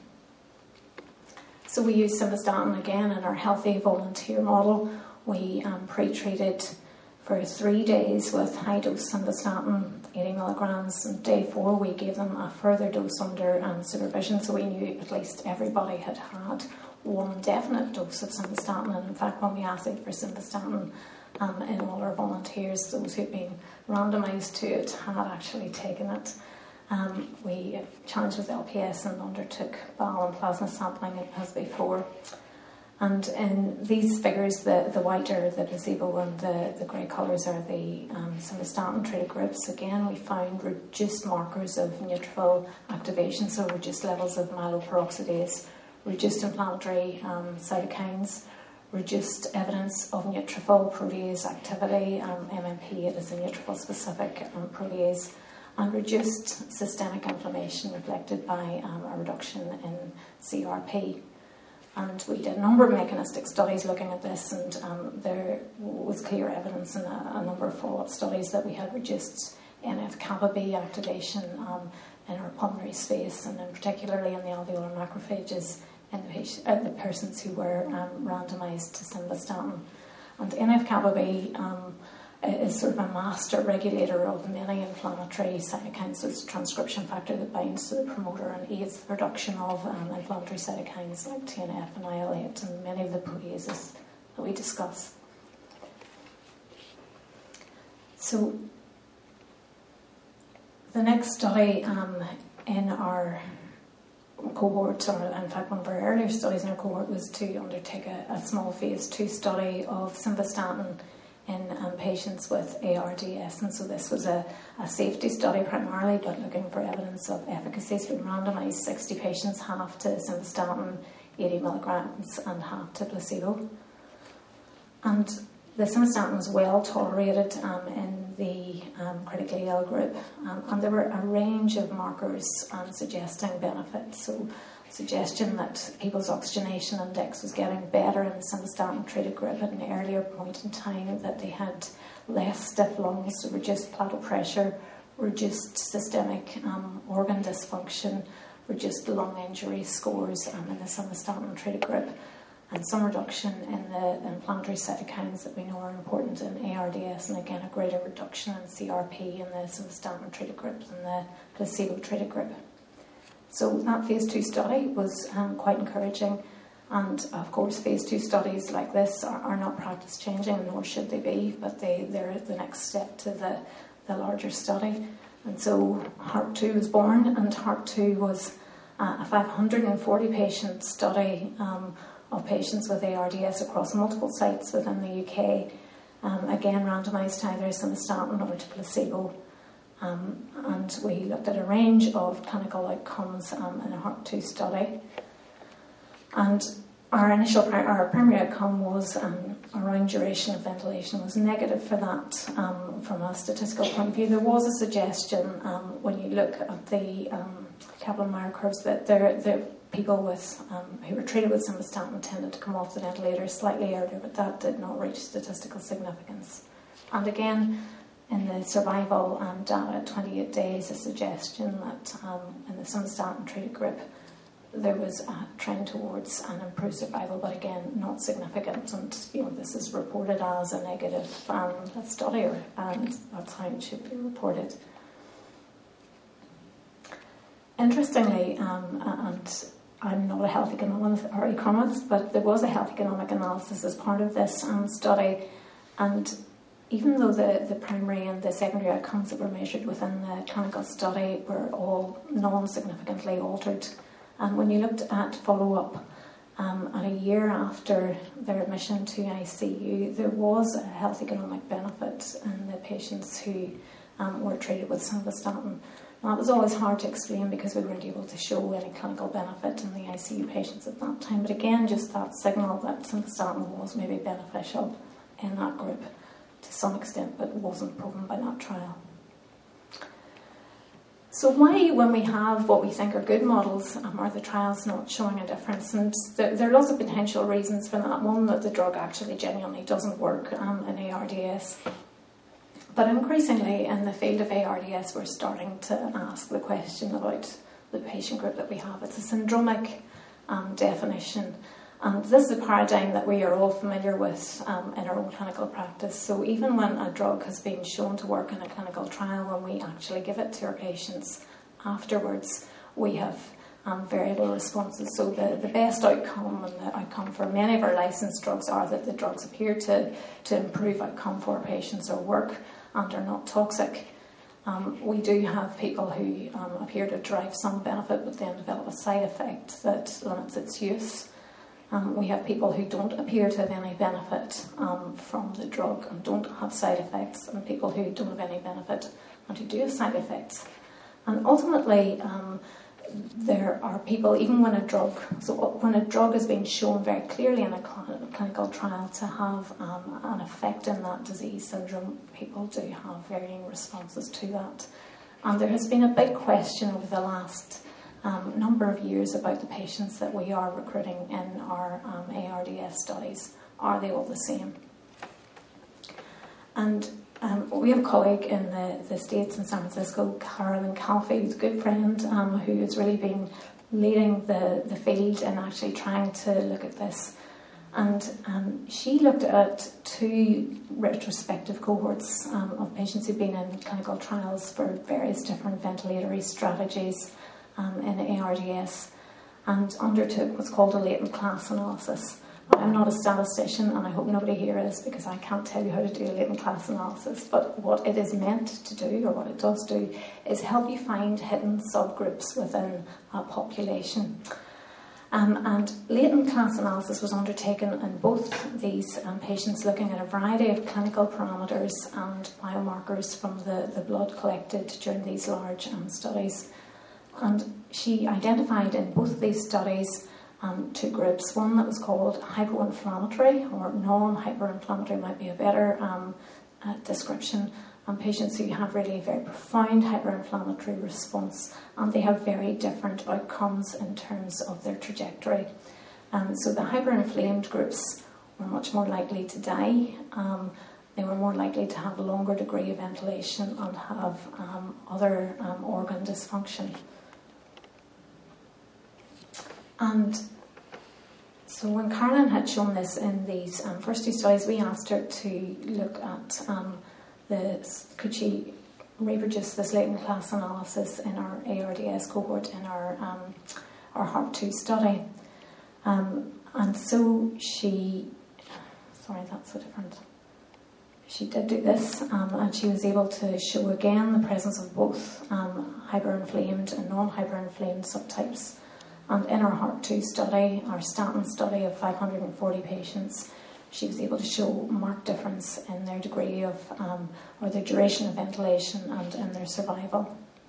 Speaker 2: So we use simvastatin again in our healthy volunteer model. We um, pre-treated for three days with high-dose simvastatin, eighty milligrams, and day four we gave them a further dose under um, supervision, so we knew at least everybody had had one definite dose of simvastatin. And in fact, when we assayed for simvastatin um, in all our volunteers, those who'd been randomised to it had actually taken it. Um, we challenged with L P S and undertook bile and plasma sampling as before. And in these figures, the, the white are the placebo and the, the grey colours are the um, simvastatin treated groups. Again, we found reduced markers of neutrophil activation, so reduced levels of myeloperoxidase, reduced inflammatory um, cytokines, reduced evidence of neutrophil protease activity, um, M M P is a neutrophil-specific um, protease, and reduced systemic inflammation reflected by um, a reduction in C R P. And we did a number of mechanistic studies looking at this, and um, there was clear evidence in a, a number of follow-up studies that we had reduced N F kappa B activation um, in our pulmonary space, and in particularly in the alveolar macrophages in the, patient, uh, the persons who were um, randomised to simvastatin. And N F kappa B um, is sort of a master regulator of many inflammatory cytokines. So it's a transcription factor that binds to the promoter and aids the production of um, inflammatory cytokines like T N F and I L eight and many of the proteases that we discuss. So the next study um, in our cohort, or in fact one of our earlier studies in our cohort, was to undertake a, a small phase two study of simvastatin in um, patients with A R D S, and so this was a, a safety study primarily, but looking for evidence of efficacy. So we randomised sixty patients, half to simvastatin, eighty milligrams, and half to placebo. And the simvastatin was well tolerated um, in the um, critically ill group, um, and there were a range of markers um, suggesting benefit. So suggestion that people's oxygenation index was getting better in the simvastatin treated group at an earlier point in time, that they had less stiff lungs, reduced plateau pressure, reduced systemic um, organ dysfunction, reduced lung injury scores um, in the simvastatin treated group, and some reduction in the inflammatory cytokines that we know are important in A R D S, and again a greater reduction in C R P in the simvastatin treated group than the placebo treated group. So that phase two study was um, quite encouraging, and of course phase two studies like this are, are not practice changing, nor should they be, but they, they're the next step to the, the larger study. And so HARP two was born, and HARP two was uh, a five hundred forty patient study um, of patients with A R D S across multiple sites within the U K, um, again randomised to either simvastatin or to placebo. Um, and we looked at a range of clinical outcomes um, in a HARP two study. And our initial, our primary outcome was um, around duration of ventilation was negative for that um, from a statistical point of view. There was a suggestion um, when you look at the um, Kaplan-Meier curves that there, the people with um, who were treated with simvastatin tended to come off the ventilator slightly earlier, but that did not reach statistical significance. And again, in the survival um, data at twenty-eight days, a suggestion that um, in the simvastatin treated group there was a trend towards an improved survival, but again, not significant. And you know, this is reported as a negative um, study, and that's how it should be reported. Interestingly, um, and I'm not a health economist or economist, but there was a health economic analysis as part of this um, study, and even though the, the primary and the secondary outcomes that were measured within the clinical study were all non-significantly altered, And when you looked at follow-up um, at a year after their admission to I C U, there was a health economic benefit in the patients who um, were treated with simvastatin. Now, it was always hard to explain because we weren't able to show any clinical benefit in the I C U patients at that time. But again, just that signal that simvastatin was maybe beneficial in that group to some extent, but wasn't proven by that trial. So why, when we have what we think are good models, um, are the trials not showing a difference? And there, there are lots of potential reasons for that. One, that the drug actually genuinely doesn't work um, in A R D S. But increasingly in the field of A R D S, we're starting to ask the question about the patient group that we have. It's a syndromic um, definition. And this is a paradigm that we are all familiar with um, in our own clinical practice. So even when a drug has been shown to work in a clinical trial, when we actually give it to our patients afterwards, we have um, variable responses. So the, the best outcome and the outcome for many of our licensed drugs are that the drugs appear to, to improve outcome for patients or work and are not toxic. Um, we do have people who um, appear to derive some benefit but then develop a side effect that limits its use. Um, we have people who don't appear to have any benefit um, from the drug and don't have side effects, and people who don't have any benefit and who do have side effects. And ultimately, um, there are people, even when a drug, so when a drug has been shown very clearly in a cl- clinical trial to have um, an effect in that disease syndrome, people do have varying responses to that. And there has been a big question over the last Um, number of years about the patients that we are recruiting in our um, A R D S studies. Are they all the same? And um, we have a colleague in the, the States in San Francisco, Carolyn Calfee, who's a good friend, um, who has really been leading the, the field and actually trying to look at this. And um, she looked at two retrospective cohorts um, of patients who've been in clinical trials for various different ventilatory strategies Um, in A R D S, and undertook what's called a latent class analysis. I'm not a statistician, and I hope nobody here is, because I can't tell you how to do a latent class analysis, but what it is meant to do, or what it does do, is help you find hidden subgroups within a population. Um, and latent class analysis was undertaken in both these um, patients, looking at a variety of clinical parameters and biomarkers from the, the blood collected during these large um, studies. And she identified in both of these studies um, two groups. One that was called hypoinflammatory, or non-hyperinflammatory might be a better um, uh, description, and patients who have really a very profound hyperinflammatory response, and they have very different outcomes in terms of their trajectory. Um, so the hyperinflamed groups were much more likely to die. Um, They were more likely to have a longer degree of ventilation and have um, other um, organ dysfunction. And so when Carolyn had shown this in these um, first two studies, we asked her to look at um, the, could she reproduce this latent class analysis in our A R D S cohort in our, um, our HARP two study. Um, and so she, sorry, that's so different. She did do this, um, and she was able to show again the presence of both um, hyperinflamed and non-hyperinflamed subtypes. And in our HARP two study, our statin study of five hundred forty patients, she was able to show marked difference in their degree of, um, or their duration of ventilation and in their survival.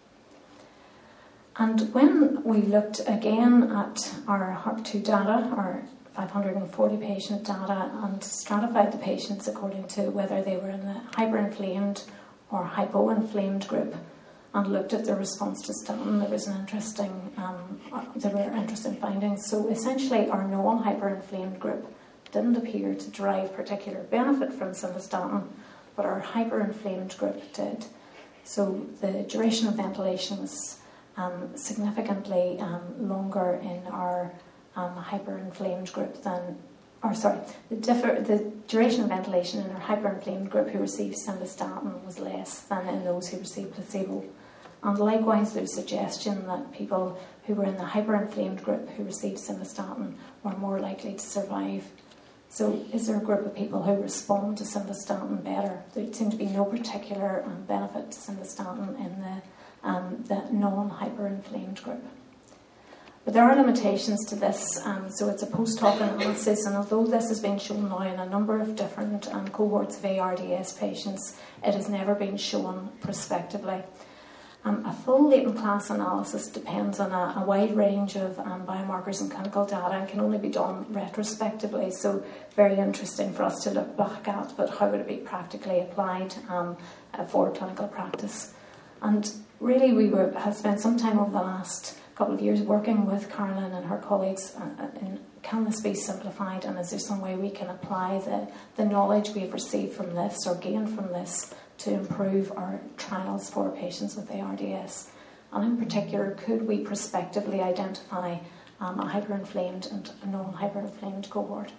Speaker 2: And when we looked again at our HARP two data, our five hundred forty patient data, and stratified the patients according to whether they were in the hyperinflamed or hypoinflamed group, and looked at their response to statin, there was an interesting, um, there were interesting findings. So essentially, our non-hyperinflamed group didn't appear to derive particular benefit from simvastatin, but our hyperinflamed group did. So the duration of ventilation was um, significantly um, longer in our Um, hyperinflamed group than, or sorry, the, differ, the duration of ventilation in our hyperinflamed group who received simvastatin was less than in those who received placebo. And likewise, there's suggestion that people who were in the hyperinflamed group who received simvastatin were more likely to survive. So is there a group of people who respond to simvastatin better? There seemed to be no particular um, benefit to simvastatin in the, um, the non-hyperinflamed group. But there are limitations to this, um, so it's a post-hoc analysis, and although this has been shown now in a number of different um, cohorts of A R D S patients, it has never been shown prospectively. Um, a full latent class analysis depends on a, a wide range of um, biomarkers and clinical data and can only be done retrospectively, so very interesting for us to look back at, but how would it be practically applied um, for clinical practice? And really we were, have spent some time over the last couple of years working with Carolyn and her colleagues uh, in can this be simplified, and is there some way we can apply the, the knowledge we've received from this or gained from this to improve our trials for patients with A R D S? And in particular, could we prospectively identify um, a hyperinflamed and a non-hyperinflamed cohort?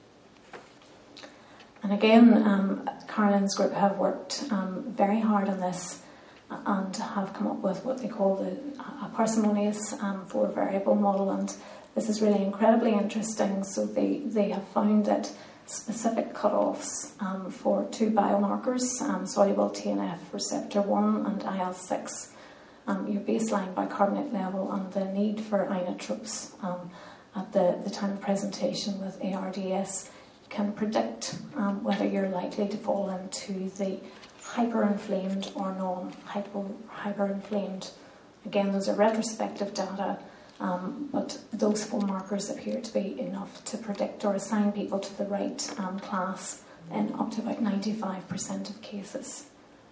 Speaker 2: And again, um, Carolyn's group have worked um, very hard on this and have come up with what they call the a parsimonious um, four variable model, and this is really incredibly interesting. So they, they have found that specific cutoffs um, for two biomarkers, um, soluble T N F receptor one and I L six, um, your baseline bicarbonate level and the need for inotropes um, at the, the time of presentation with A R D S can predict um, whether you're likely to fall into the hyperinflamed or non-hyperinflamed. Again, those are retrospective data, um, but those four markers appear to be enough to predict or assign people to the right um, class in up to about ninety-five percent of cases.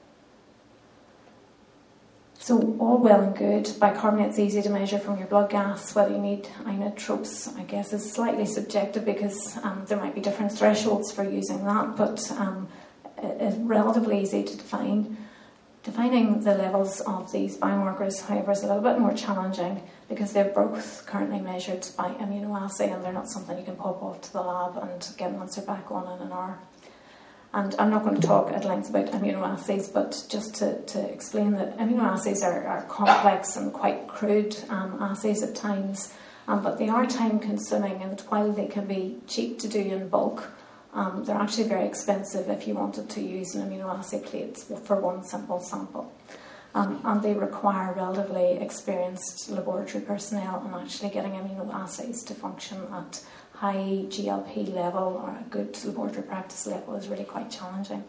Speaker 2: So all well and good. Bicarbonate's easy to measure from your blood gas. Whether you need inotropes, I guess, is slightly subjective because um, there might be different thresholds for using that, but um, is relatively easy to define. Defining the levels of these biomarkers, however, is a little bit more challenging because they're both currently measured by immunoassay and they're not something you can pop off to the lab and get an answer back on in an hour. And I'm not going to talk at length about immunoassays, but just to, to explain that immunoassays are, are complex and quite crude um, assays at times, um, but they are time consuming, and while they can be cheap to do in bulk, Um, they're actually very expensive if you wanted to use an immunoassay plate for one simple sample. Um, and they require relatively experienced laboratory personnel, and actually getting immunoassays to function at high G L P level or a good laboratory practice level is really quite challenging.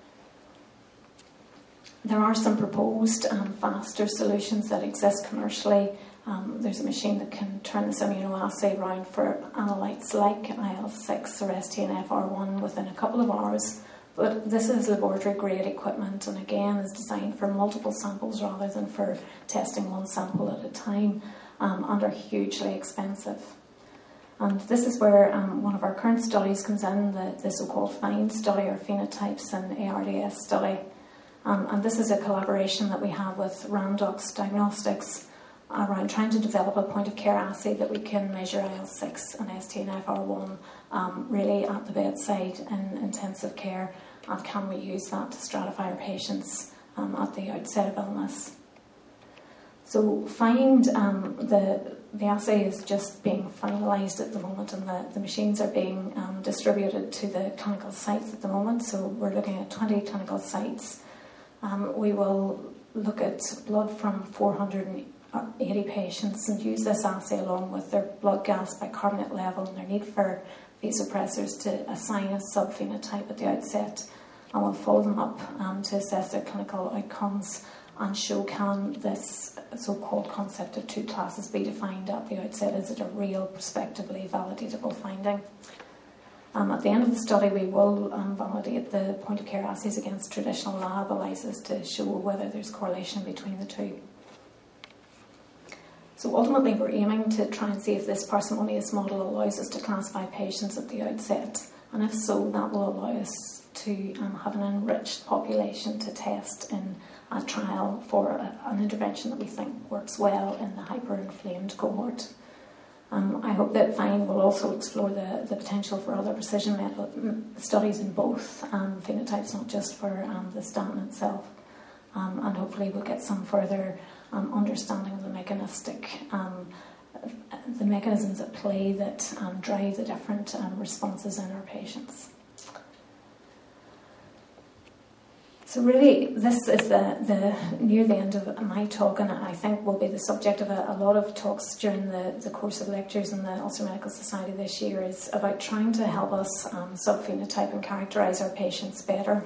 Speaker 2: There are some proposed um, faster solutions that exist commercially. Um, there's a machine that can turn this immunoassay round for analytes like I L six or S T N F R one within a couple of hours. But this is laboratory grade equipment, and again is designed for multiple samples rather than for testing one sample at a time, um, and are hugely expensive. And this is where um, one of our current studies comes in, the, the so-called FIND study, or Phenotypes in A R D S study. Um, and this is a collaboration that we have with Randox Diagnostics around trying to develop a point-of-care assay that we can measure I L six and S T N F R one um, really at the bedside in intensive care, and can we use that to stratify our patients um, at the outset of illness. So FIND, um, the, the assay is just being finalised at the moment, and the, the machines are being um, distributed to the clinical sites at the moment, so we're looking at twenty clinical sites. Um, we will look at blood from four hundred eighty patients and use this assay along with their blood gas bicarbonate level and their need for vasopressors to assign a subphenotype at the outset, and we'll follow them up um, to assess their clinical outcomes and show can this so-called concept of two classes be defined at the outset. Is it a real prospectively validatable finding? Um, at the end of the study, we will um, validate the point-of-care assays against traditional lab ELISAs to show whether there's correlation between the two. So ultimately, we're aiming to try and see if this parsimonious model allows us to classify patients at the outset, and if so, that will allow us to um, have an enriched population to test in a trial for a, an intervention that we think works well in the hyperinflamed cohort. Um, I hope that FIND will also explore the, the potential for other precision method studies in both um, phenotypes, not just for um, the statin itself, um, and hopefully we'll get some further Um, understanding of the mechanistic, um, the mechanisms at play that um, drive the different um, responses in our patients. So really, this is the, the near the end of my talk, and I think will be the subject of a, a lot of talks during the, the course of lectures in the Ulster Medical Society this year, is about trying to help us um, subphenotype and characterise our patients better.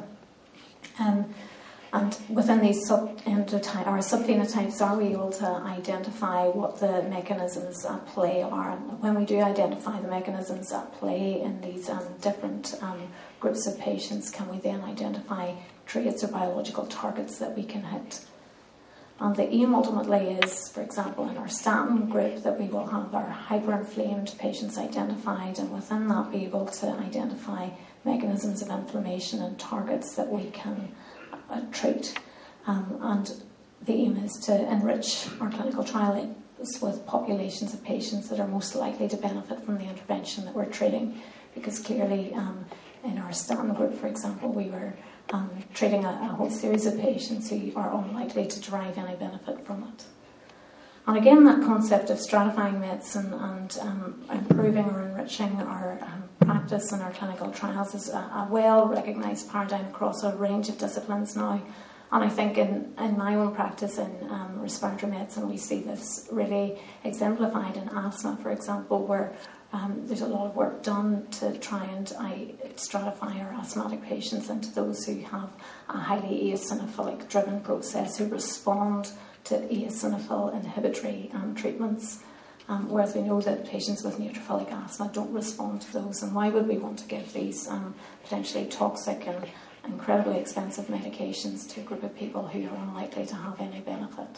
Speaker 2: Um, and within these sub-endotype, or subphenotypes, are we able to identify what the mechanisms at play are? And when we do identify the mechanisms at play in these um, different um, groups of patients, can we then identify traits or biological targets that we can hit? And the aim ultimately is, for example, in our statin group, that we will have our hyperinflamed patients identified, and within that be able to identify mechanisms of inflammation and targets that we can uh, treat. Um, and the aim is to enrich our clinical trials with populations of patients that are most likely to benefit from the intervention that we're treating, because clearly um, in our statin group, for example, we were Um, treating a, a whole series of patients who are unlikely to derive any benefit from it. And again, that concept of stratifying medicine and um, improving or enriching our um, practice and our clinical trials is a, a well-recognised paradigm across a range of disciplines now. And I think in, in my own practice in um, respiratory medicine, we see this really exemplified in asthma, for example, where Um, there's a lot of work done to try and I, stratify our asthmatic patients into those who have a highly eosinophilic driven process, who respond to eosinophil inhibitory um, treatments, um, whereas we know that patients with neutrophilic asthma don't respond to those. And why would we want to give these um, potentially toxic and incredibly expensive medications to a group of people who are unlikely to have any benefit?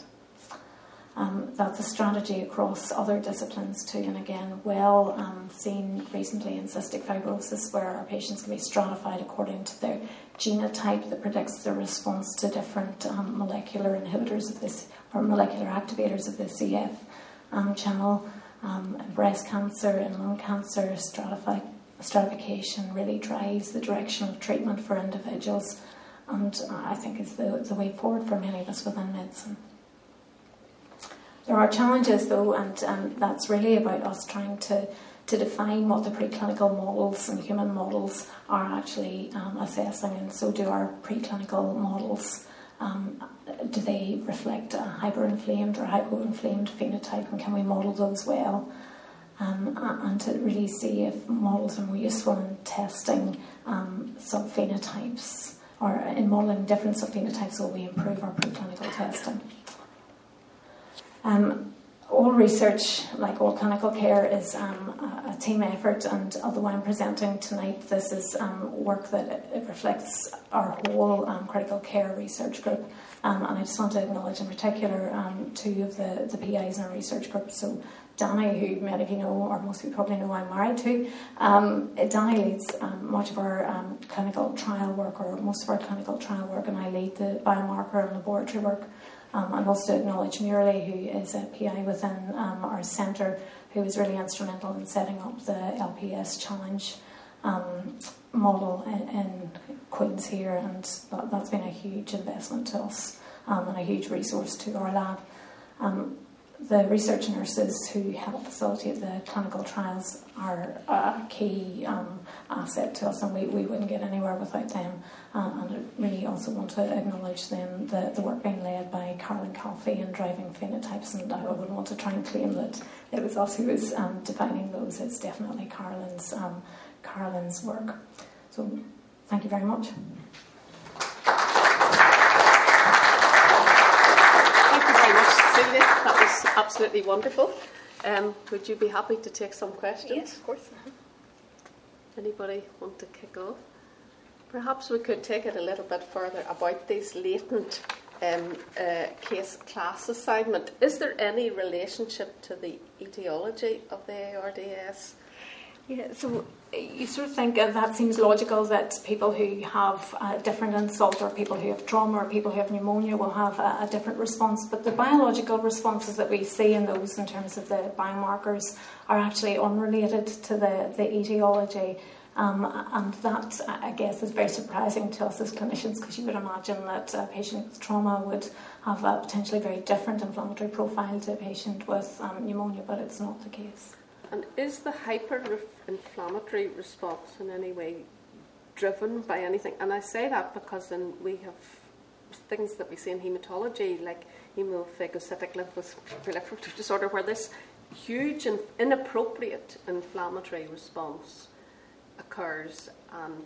Speaker 2: Um, that's a strategy across other disciplines too, and again, well um, seen recently in cystic fibrosis, where our patients can be stratified according to their genotype that predicts their response to different um, molecular inhibitors of this, or molecular activators of the C F um, channel. Um, in breast cancer and lung cancer, stratifi- stratification really drives the direction of treatment for individuals, and uh, I think is the, the way forward for many of us within medicine. There are challenges though, and um, that's really about us trying to, to define what the preclinical models and human models are actually um, assessing, and so do our preclinical models. Um, do they reflect a hyperinflamed or hypoinflamed phenotype, and can we model those well? Um, and to really see if models are more useful in testing um, subphenotypes, or in modelling different subphenotypes, will we improve our preclinical testing? Um, all research, like all clinical care, is um, a, a team effort, and although I'm presenting tonight, this is um, work that it, it reflects our whole um, critical care research group. Um, and I just want to acknowledge in particular um, two of the, the P Is in our research group. So Danny, who many of you know, or most of you probably know I'm married to, um, Danny leads um, much of our um, clinical trial work, or most of our clinical trial work, and I lead the biomarker and laboratory work. Um, and also acknowledge Murley, who is a P I within um, our centre, who was really instrumental in setting up the L P S challenge um, model in, in Queen's here, and that, that's been a huge investment to us um, and a huge resource to our lab. Um, the research nurses who help facilitate the clinical trials are a key um, asset to us, and we, we wouldn't get anywhere without them. Uh, and I really also want to acknowledge them, the, the work being led by Carolyn Calfee in driving phenotypes, and I wouldn't want to try and claim that it was us who was um, defining those. It's definitely Carolyn's, um, Carolyn's work. So thank you very much.
Speaker 1: Celia, that was absolutely wonderful. Um, would you be happy to take some questions?
Speaker 3: Yes, of course.
Speaker 1: Anybody want to kick off? Perhaps we could take it a little bit further about these latent um, uh, case class assignment. Is there any relationship to the etiology of the A R D S?
Speaker 2: Yeah, so you sort of think uh, that seems logical, that people who have a different insult, or people who have trauma, or people who have pneumonia will have a, a different response. But the biological responses that we see in those, in terms of the biomarkers, are actually unrelated to the, the etiology. Um, and that, I guess, is very surprising to us as clinicians, because you would imagine that a patient with trauma would have a potentially very different inflammatory profile to a patient with um, pneumonia, but it's not the case.
Speaker 1: And is the hyperinflammatory response in any way driven by anything. And I say that because then we have things that we see in haematology, like hemophagocytic lymphoproliferative disorder, where this huge and inappropriate inflammatory response occurs. And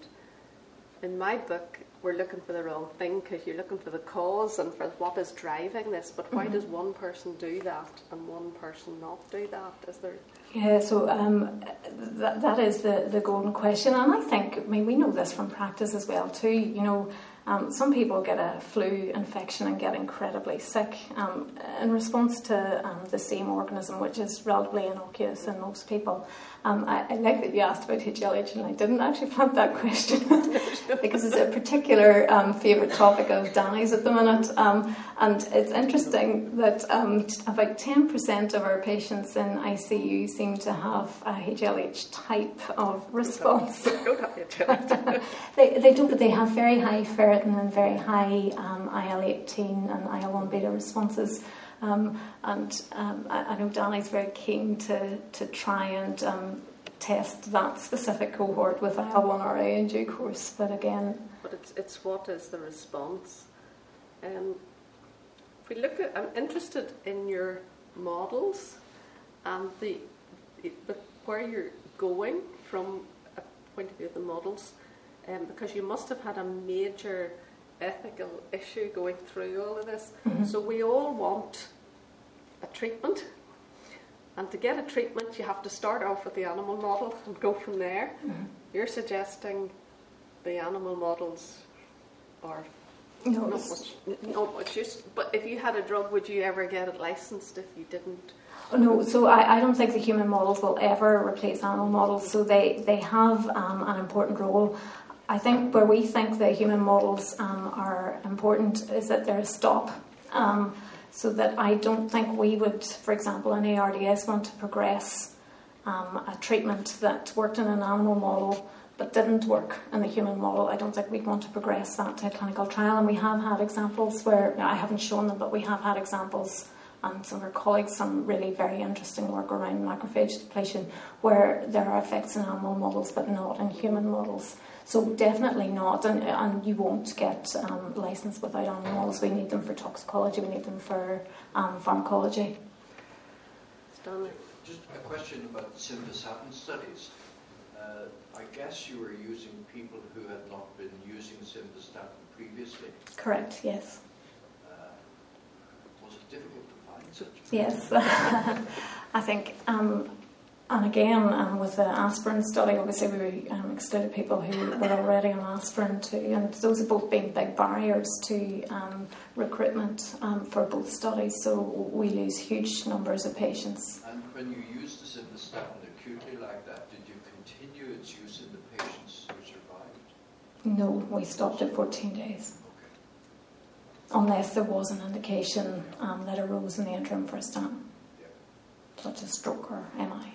Speaker 1: in my book, we're looking for the wrong thing, because you're looking for the cause and for what is driving this. But why mm-hmm. does one person do that and one person not do that? Is there?
Speaker 2: Yeah, so um, that that is the, the golden question, and I think, I mean, we know this from practice as well too. You know, um, some people get a flu infection and get incredibly sick um, in response to um, the same organism, which is relatively innocuous in most people. Um, I, I like that you asked about H L H, and I didn't actually plant that question because it's a particular um, favourite topic of Danny's at the minute. Um, and it's interesting that um, t- about ten percent of our patients in I C U seem to have a H L H type of response.
Speaker 1: They don't have H L H.
Speaker 2: they, they don't, but they have very high ferritin and very high um, I L eighteen and I L one beta responses. Um, and um, I, I know Danny's very keen to, to try and um, test that specific cohort with I L one R A in due course. But again,
Speaker 1: but it's it's what is the response? Um, if we look at, I'm interested in your models and the, the where you're going from a point of view of the models, um, because you must have had a major ethical issue going through all of this. Mm-hmm. So we all want a treatment, and to get a treatment you have to start off with the animal model and go from there. Mm-hmm. You're suggesting the animal models are
Speaker 2: no,
Speaker 1: not much, not much use, but if you had a drug, would you ever get it licensed if you didn't?
Speaker 2: Oh, no, so I, I don't think the human models will ever replace animal models, so they, they have um, an important role. I think where we think the human models um, are important is that they're a stop. Um, so that I don't think we would, for example, in A R D S want to progress um, a treatment that worked in an animal model but didn't work in the human model. I don't think we'd want to progress that to a clinical trial. And we have had examples where, I haven't shown them, but we have had examples, and some of our colleagues, some really very interesting work around macrophage depletion, where there are effects in animal models but not in human models. So definitely not, and, and you won't get um, licensed without animal models. We need them for toxicology, we need them for um, pharmacology.
Speaker 1: Stanley.
Speaker 3: Just a question about simvastatin studies. Uh, I guess you were using people who had not been using simvastatin previously.
Speaker 2: Correct, yes.
Speaker 3: Uh, was it difficult to find such people?
Speaker 2: Yes. I think... Um, And again, um, with the aspirin study, obviously we um, excluded people who were already on aspirin too, and those have both been big barriers to um, recruitment um, for both studies, so we lose huge numbers of patients.
Speaker 3: And when you used the simvastatin acutely like that, did you continue its use in the patients who survived?
Speaker 2: No, we stopped at fourteen days. Okay. Unless there was an indication um, that arose in the interim for a statin, yeah. Such as stroke or M I.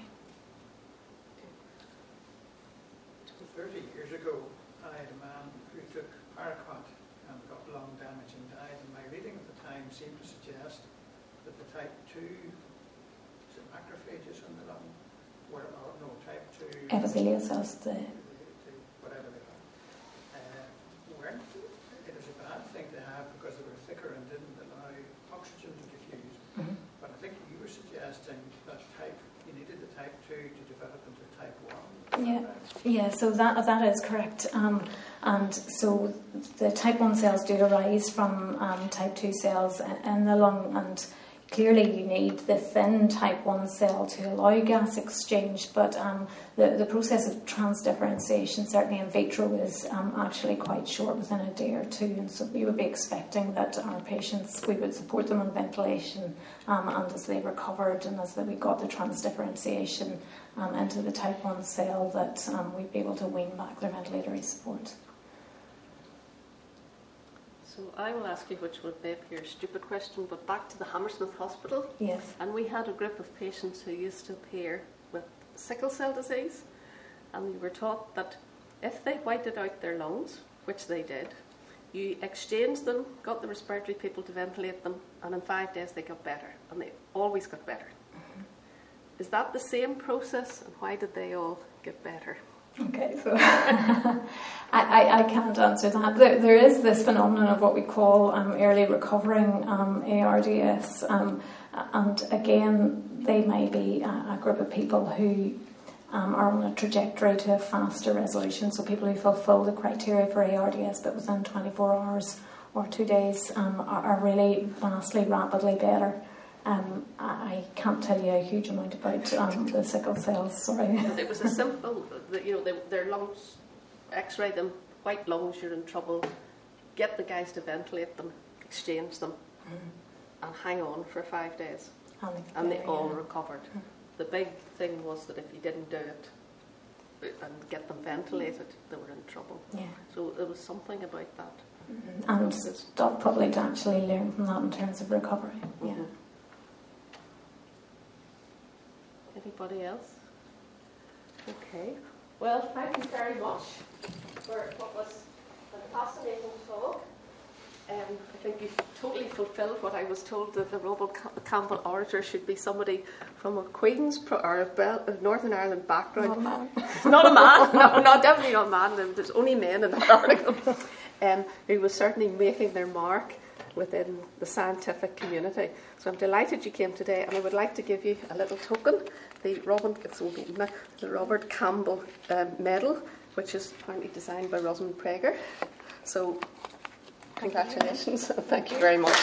Speaker 4: thirty years ago, I had a man who took Paraquat and got lung damage and died, and my reading at the time seemed to suggest that the type two is it macrophages in the lung, were, or no, type two
Speaker 2: epithelial cells, the,
Speaker 4: the whatever they are, uh, weren't, it was a bad thing to have because they were thicker and didn't allow oxygen to diffuse. Mm-hmm. But I think you were suggesting that type, you needed the type two to develop into type one.
Speaker 2: Yeah, yeah. So that that is correct. Um, and so the type one cells do arise from um, type two cells in the lung, and clearly you need the thin type one cell to allow gas exchange. But um, the the process of transdifferentiation, certainly in vitro, is um, actually quite short, within a day or two. And so we would be expecting that our patients, we would support them on ventilation, um, and as they recovered and as we got the transdifferentiation Um, into the type one cell, that um, we'd be able to wean back their ventilatory support.
Speaker 1: So I will ask you, which will be appear a stupid question, but back to the Hammersmith Hospital.
Speaker 2: Yes.
Speaker 1: And we had a group of patients who used to appear with sickle cell disease, and we were taught that if they whited out their lungs, which they did, you exchanged them, got the respiratory people to ventilate them, and in five days they got better, and they always got better. Is that the same process, and why did they all get better?
Speaker 2: Okay, So I, I, I can't answer that. There, there is this phenomenon of what we call um, early recovering um, A R D S, um, and again, they may be a, a group of people who um, are on a trajectory to a faster resolution, so people who fulfil the criteria for A R D S but within twenty-four hours or two days um, are, are really vastly, rapidly better. Um, I can't tell you a huge amount about um, the sickle cells, sorry.
Speaker 1: It was a simple, you know, they, their lungs, x-ray them, white lungs, you're in trouble, get the guys to ventilate them, exchange them, mm. and hang on for five days. And they, and they all yeah. recovered. Mm. The big thing was that if you didn't do it and get them ventilated, they were in trouble.
Speaker 2: Yeah.
Speaker 1: So there was something about that.
Speaker 2: Mm-hmm. And Doc probably to actually learn from that in terms of recovery. Yeah.
Speaker 1: Mm-hmm. Anybody else? Okay. Well, thank you very much for what was a fascinating talk. Um, I think you've totally fulfilled what I was told that the Robert Campbell orator should be somebody from a Queen's pro- or a Bel- a Northern Ireland background.
Speaker 2: Not a man.
Speaker 1: Not a man. No, not definitely not a man. There's only men in that article. Um, who was certainly making their mark within the scientific community. So I'm delighted you came today, and I would like to give you a little token, the Robert, it's the Robert Campbell um, Medal, which is apparently designed by Rosamund Prager. So congratulations, thank you very much.